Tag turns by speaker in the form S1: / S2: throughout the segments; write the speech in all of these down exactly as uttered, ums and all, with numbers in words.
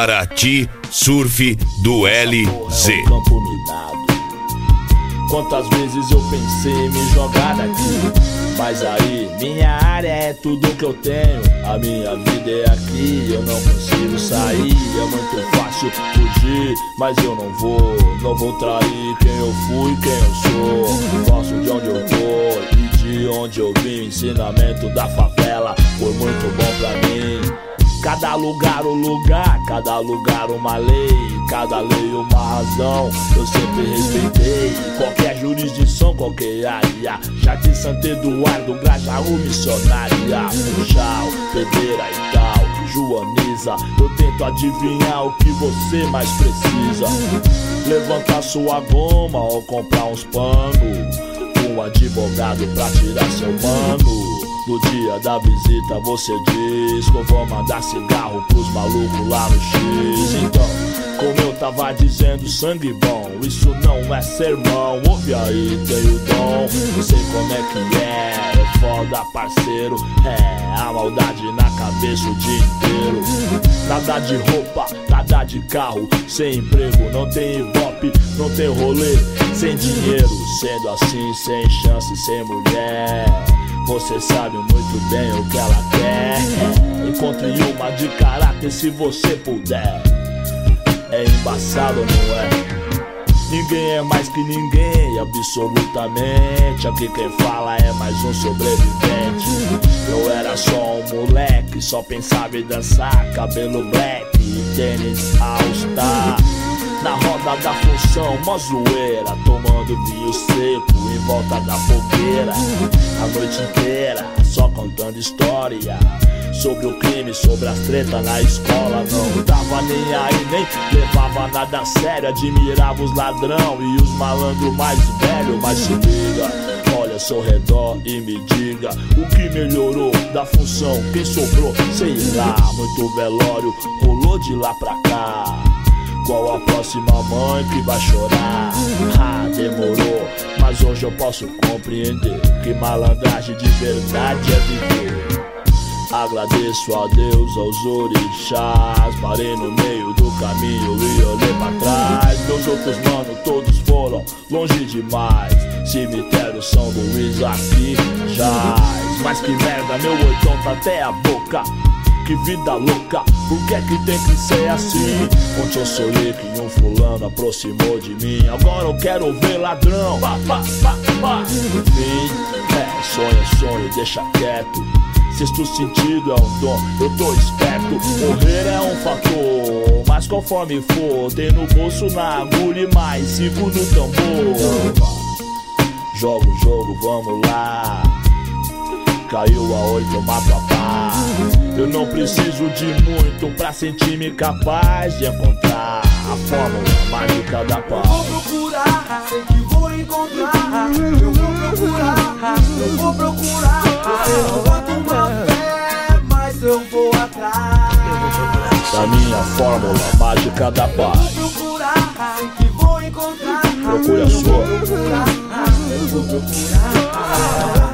S1: Paraty Surf do L Z.
S2: É um campo minado. Quantas vezes eu pensei em me jogar daqui, mas aí, minha área é tudo que eu tenho. A minha vida é aqui, eu não consigo sair. É muito fácil fugir, mas eu não vou. Não vou trair quem eu fui, quem eu sou. Gosto de onde eu tô e de onde eu vim. Ensinamento da favela foi muito bom pra mim. Cada lugar um lugar, cada lugar uma lei, cada lei uma razão, eu sempre respeitei. Qualquer jurisdição, qualquer área, Jardim Santo Eduardo, Grajaú, Missionária, Funchal, Pedreira e tal, Joaniza. Eu tento adivinhar o que você mais precisa. Levantar sua goma ou comprar uns panos, um advogado pra tirar seu mano. No dia da visita você diz que eu vou mandar cigarro pros malucos lá no X. Então, como eu tava dizendo, sangue bom, isso não é sermão. Ouve aí, tem o dom, não sei como é que é. É foda, parceiro, é a maldade na cabeça o dia inteiro. Nada de roupa, nada de carro, sem emprego, não tem ibope, não tem rolê, sem dinheiro. Sendo assim, sem chance, sem mulher, você sabe muito bem o que ela quer. Encontre uma de caráter se você puder. É embaçado, não é? Ninguém é mais que ninguém, absolutamente. Aqui quem fala é mais um sobrevivente. Eu era só um moleque, só pensava em dançar, cabelo black e tênis all-star. Na roda da função, mó zoeira, tomando vinho seco em volta da fogueira. A noite inteira, só contando história sobre o crime, sobre as tretas na escola. Não tava nem aí, nem levava nada a sério. Admirava os ladrão e os malandros mais velhos. Mas se liga, olha ao seu redor e me diga o que melhorou da função, quem sobrou, sei lá. Muito velório rolou de lá pra cá. Qual a próxima mãe que vai chorar? Ah, demorou, mas hoje eu posso compreender que malandragem de verdade é viver. Agradeço a Deus, aos orixás. Parei no meio do caminho e olhei pra trás. Meus outros mano, todos foram longe demais. Cemitério São Luís aqui jaz. Mas que merda, meu oitão tá até a boca. Que vida louca, por que é que tem que ser assim? Ontem eu sonhei que um fulano aproximou de mim. Agora eu quero ver ladrão, pá, pá, pá, pá. Enfim, é, sonho é sonho, deixa quieto. Sexto sentido é um dom, eu tô esperto. Morrer é um fator, mas conforme for, tem no bolso, na agulha e mais cinco no tambor. Joga o jogo, vamos lá. Caiu a oito, eu mato a pá. Eu não preciso de muito pra sentir-me capaz de encontrar a fórmula mágica da paz.
S3: Eu vou procurar, sei que vou encontrar. Eu vou procurar, eu vou procurar. Eu boto uma fé, mas eu vou atrás
S2: da minha fórmula mágica da paz.
S3: Eu vou procurar, sei que vou encontrar.
S2: Procure a sua.
S3: Eu vou procurar, eu vou procurar.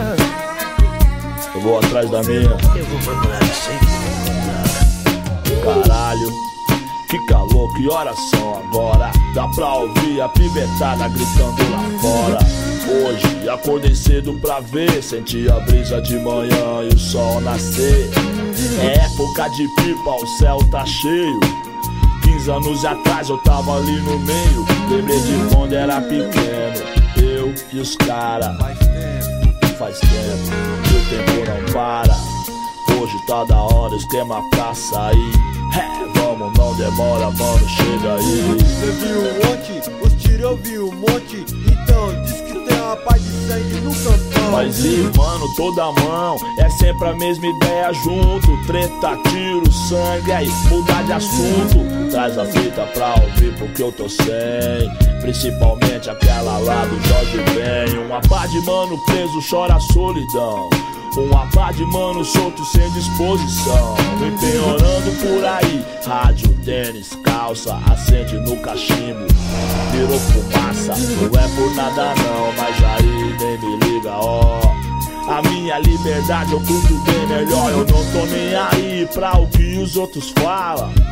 S2: Eu vou atrás da minha.
S4: Eu vou procurar sempre.
S2: Caralho, que calor, que horas são agora? Dá pra ouvir a pivetada gritando lá fora. Hoje acordei cedo pra ver, senti a brisa de manhã e o sol nascer. É época de pipa, o céu tá cheio. Quinze anos atrás eu tava ali no meio. Lembrei de quando era pequeno, eu e os cara. Faz tempo, e o tempo não para. Hoje tá da hora, esquema pra sair. É, vamos, não demora, mano, chega aí.
S3: Você viu ontem, os tiros eu vi um monte. Então, diz que tem uma paz de sangue no campão.
S2: Mas e, mano, toda mão, é sempre a mesma ideia junto. Treta, tiro, sangue, aí mudar de assunto. Traz a fita pra ouvir porque eu tô sem. Principalmente aquela lá do Jorge Ben. Uma pá de mano preso chora a solidão. Uma pá de mano solto sem disposição. Empenhorando por aí. Rádio, tênis, calça, acende no cachimbo. Virou fumaça, não é por nada não. Mas aí nem me liga, ó. A minha liberdade eu curto bem melhor. Eu não tô nem aí pra o que os outros falam.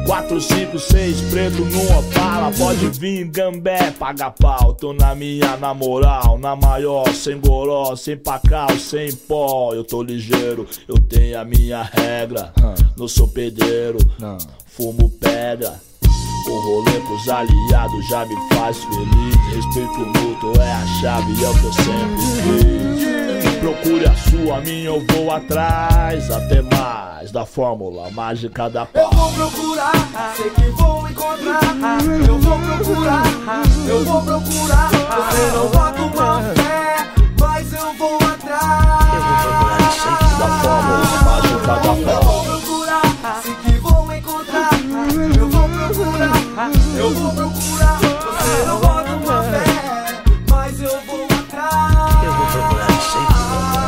S2: Quatro, cinco, seis, preto numa bala. Pode vir, gambé, paga pau. Tô na minha, na moral, na maior. Sem goró, sem pacal, sem pó. Eu tô ligeiro, eu tenho a minha regra. Não sou pedreiro, fumo pedra. O rolê com os aliados já me faz feliz. Respeito mútuo é a chave, é o que eu sempre quis. Procure a sua, a minha eu vou atrás. Até mais da fórmula mágica da paz.
S3: Eu vou procurar, sei que vou encontrar. Eu vou procurar, eu vou procurar. Você não bota uma fé, mas eu vou atrás.
S2: Eu vou procurar, sei que da fórmula mágica da paz.
S3: Eu vou procurar, sei que vou encontrar. Eu vou procurar, eu vou procurar. Você não bota uma fé, mas eu vou atrás.
S2: Eu vou procurar, sei que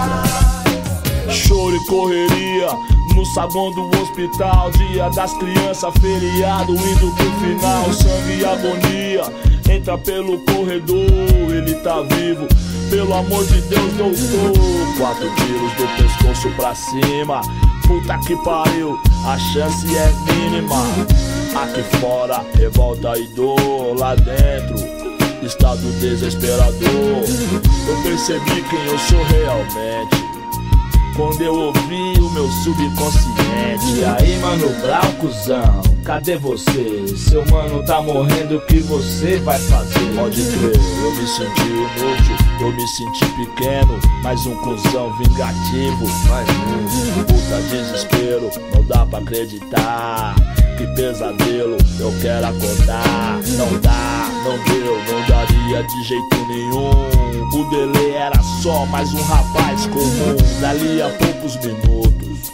S2: vou encontrar. Choro e correria no saguão do hospital. Dia das crianças, feriado, indo pro final. Sangue e agonia, entra pelo corredor. Ele tá vivo, pelo amor de Deus, doutor. Quatro tiros do pescoço pra cima. Puta que pariu, a chance é mínima. Aqui fora, revolta e dor. Lá dentro, estado desesperador. Eu percebi quem eu sou realmente quando eu ouvi o meu subconsciente. E aí, mano Brown, cuzão, cadê você? Seu mano tá morrendo, o que você vai fazer? Pode crer, eu me senti inútil, eu me senti pequeno. Mais um cuzão vingativo, mais um. Puta desespero, não dá pra acreditar. Que pesadelo, eu quero acordar. Não dá, não deu, não daria de jeito nenhum. O delay era só mais um rapaz comum. Dali a poucos minutos,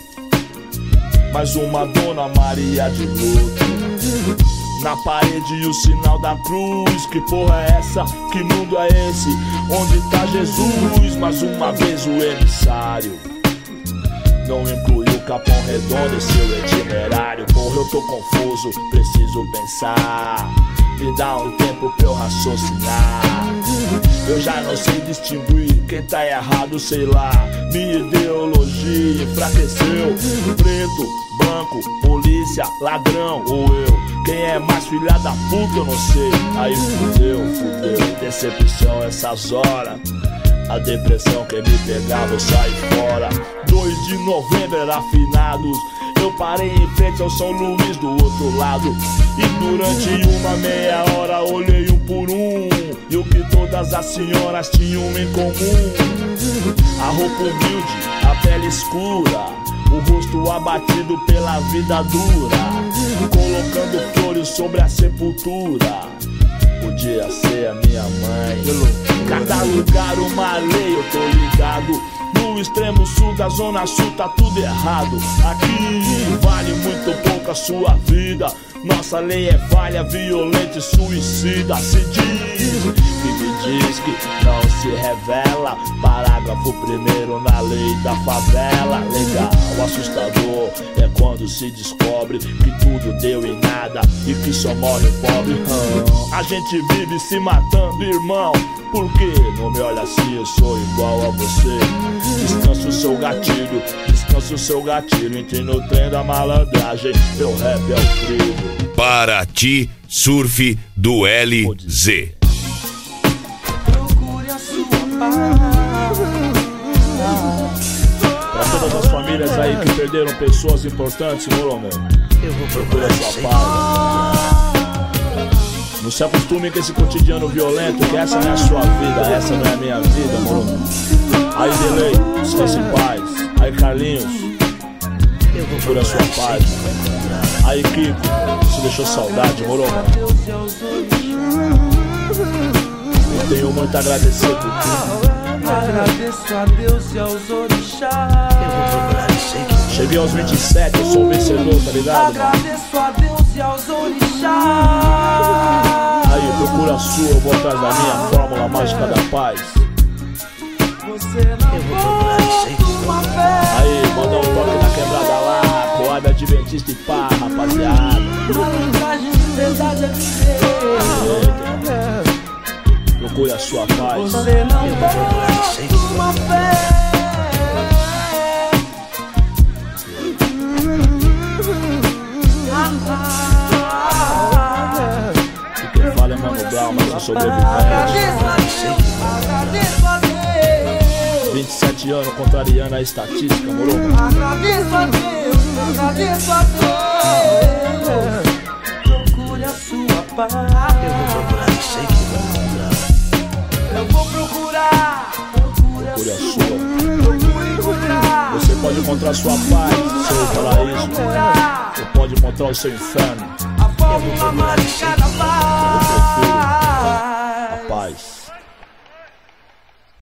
S2: mais uma Dona Maria de luto. Na parede o sinal da cruz. Que porra é essa? Que mundo é esse? Onde tá Jesus? Mais uma vez o emissário não incluiu o Capão Redondo em seu itinerário. Porra, eu tô confuso, preciso pensar. Me dá um tempo pra eu raciocinar. Eu já não sei distinguir quem tá errado, sei lá. Minha ideologia enfraqueceu. Preto, branco, polícia, ladrão ou eu. Quem é mais filha da puta eu não sei. Aí fudeu, fudeu, decepção essas horas. A depressão que me pegava eu saí fora. Dois de novembro era finados. Eu parei em frente ao São Luís do outro lado. E durante uma meia hora olhei um por um. E o que todas as senhoras tinham em comum: a roupa humilde, a pele escura, o rosto abatido pela vida dura, colocando flores sobre a sepultura. Podia ser a minha mãe. Cada lugar uma lei, eu tô ligado. No extremo sul da zona sul tá tudo errado. Aqui vale muito pouco a sua vida. Nossa lei é falha, violenta e suicida. Se diz que me diz que não se revela. Parágrafo primeiro na lei da favela. Legal, assustador é quando se descobre que tudo deu em nada e que só morre o pobre. hum. A gente vive se matando, irmão. Por que não me olha assim? Eu sou igual a você. Descansa o seu gatilho, descansa o seu gatilho. Entre no trem da malandragem, meu rap é o trilho.
S1: Paraty Surf do L Z.
S3: Procure a sua paz.
S2: Pra todas as famílias aí que perderam pessoas importantes, moro, mano. Eu vou procurar a sua paz. Não se acostume com esse cotidiano violento, que essa não é a sua vida, essa não é a minha vida, moro. Aí Delay, descanse em paz. Aí Carlinhos, procura a sua paz. Aí Kiko, você deixou saudade, moro. Eu tenho muito a agradecer por tudo.
S3: Agradeço a Deus e aos orixás.
S2: Cheguei aos vinte e sete, eu sou um vencedor, tá ligado?
S3: Agradeço a Deus e aos orixás.
S2: Aí, procura a sua, eu vou atrás da minha fórmula mágica da paz.
S3: Você não pode uma fé.
S2: Aí, manda um toque na quebrada lá, Coab Adventista e pá, rapaziada.
S3: Malandragem de verdade é viver.
S2: Procure a sua paz.
S3: Você não pode uma fé. Ah, ah.
S2: almas são sobreviventes.
S3: Agradeço a Deus, agradeço a Deus.
S2: vinte e sete anos contrariando a estatística, moro?
S3: Agradeço a Deus, agradeço a Deus. Procure a sua paz.
S4: Eu vou procurar, sei que vai encontrar.
S3: Eu vou procurar.
S2: Procure a sua.
S3: Procure encontrar.
S2: Você pode encontrar sua paz, seu paraíso. Ou pode encontrar o seu inferno.
S3: A fórmula mágica da paz.